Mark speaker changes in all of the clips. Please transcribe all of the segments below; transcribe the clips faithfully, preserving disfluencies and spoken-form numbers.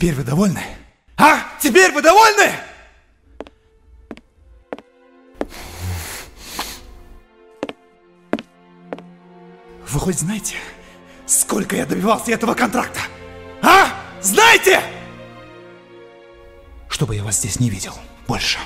Speaker 1: Теперь вы довольны? А? Теперь вы довольны? Вы хоть знаете, сколько я добивался этого контракта? А? Знаете? Чтобы я вас здесь не видел больше.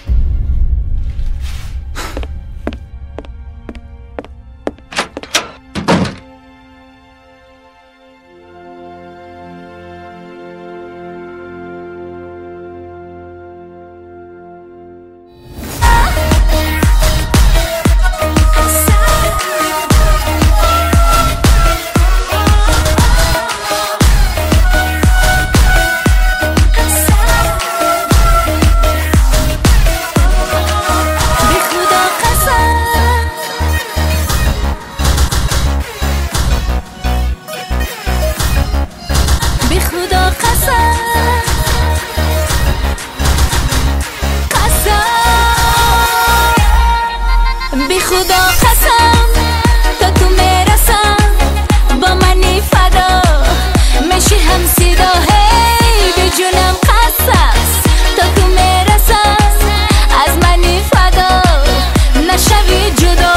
Speaker 2: خدا قسم تا تو میرسم با منی فدا میشی هم صدا هی به جونم قصص تا تو میرسم از منی فدا نشوی جدا